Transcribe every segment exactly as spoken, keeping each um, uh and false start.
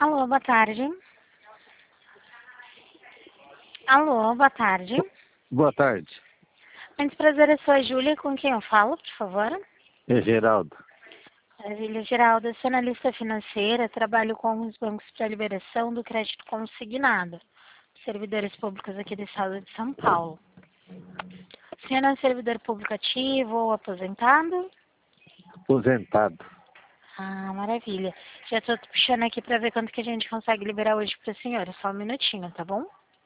Alô, boa tarde. Alô, boa tarde. Boa tarde. Muito prazer, eu sou a Júlia, com quem eu falo, por favor? É Geraldo. Maravilha, Geraldo, eu sou analista financeira, trabalho com os bancos para liberação do crédito consignado, servidores públicos aqui do estado de São Paulo. O senhor é um servidor público ativo ou aposentado? Aposentado. Ah, maravilha. Já estou puxando aqui para ver quanto que a gente consegue liberar hoje para o senhor. É só um minutinho, tá bom?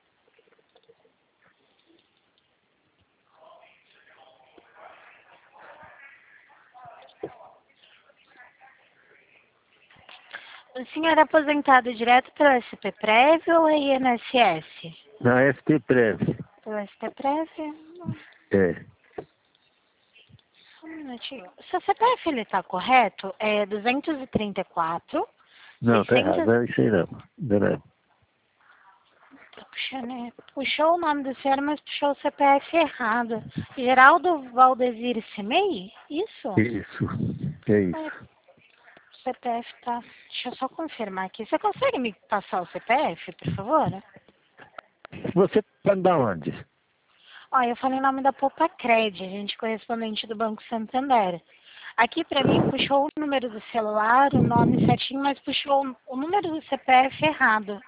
O senhor é aposentado direto pela S P Prev ou é I N S S? Na F T Prev. Pela S P Prev? É. Só um minutinho. Seu C P F ele está correto? É duzentos e trinta e quatro. Não, tá seiscentos... errado. Não é isso aí não. Não, não. Tô puxando, né? Puxou o nome do senhor, mas puxou o C P F errado. Geraldo Valdezir Semei? Isso? Isso. É É, isso. o C P F tá... Deixa eu só confirmar aqui. Você consegue me passar o C P F, por favor? Você tá de onde? Ó, eu falei o nome da Poupa Cred, gente correspondente do Banco Santander. Aqui pra mim puxou o número do celular, o nome certinho, mas puxou o número do C P F errado.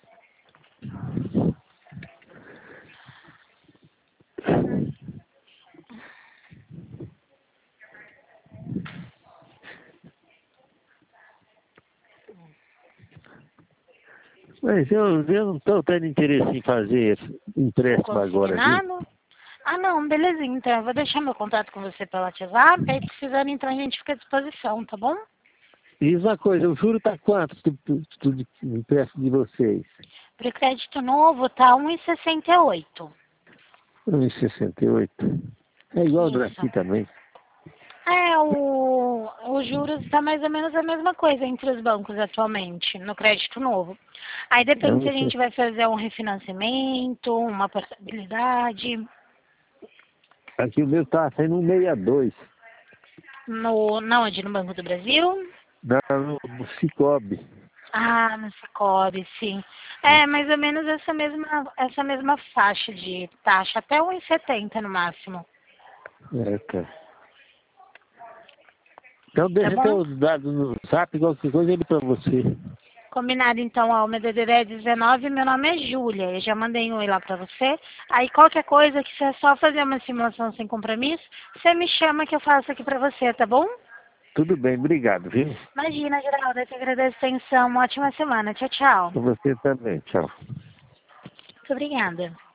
Mas eu, eu não estou tendo interesse em fazer empréstimo agora, viu? Consignado? Ah, não, beleza, então. Eu vou deixar meu contato com você pelo WhatsApp, aí precisando entrar a gente fica à disposição, tá bom? Diz uma coisa, o juro tá quanto do, do, do empréstimo de vocês? Pro crédito novo tá um e sessenta e oito. um e sessenta e oito. É igual Isso. daqui também. É, o, os juros está mais ou menos a mesma coisa entre os bancos atualmente, no crédito novo. Aí É depende um se e a gente vai fazer um refinanciamento, uma portabilidade. Aqui o meu tá saindo um sessenta e dois. No, na onde? No Banco do Brasil? Dá no, no Cicobi. Ah, no Sicoob, sim. É, mais ou menos essa mesma, essa mesma faixa de taxa, até um e setenta no máximo. É, cara. Então Tá deixa bom? teus dados no zap, qualquer coisa ele pra você. Combinado então, ó, o meu D D D é dezenove, meu nome é Júlia, eu já mandei um oi lá pra você. Aí qualquer coisa que você é só fazer uma simulação sem compromisso, você me chama que eu faço aqui pra você, tá bom? Tudo bem, obrigado, viu? Imagina, Geraldo, eu te agradeço a atenção, uma ótima semana, tchau, tchau. Pra você também, tchau. Muito obrigada.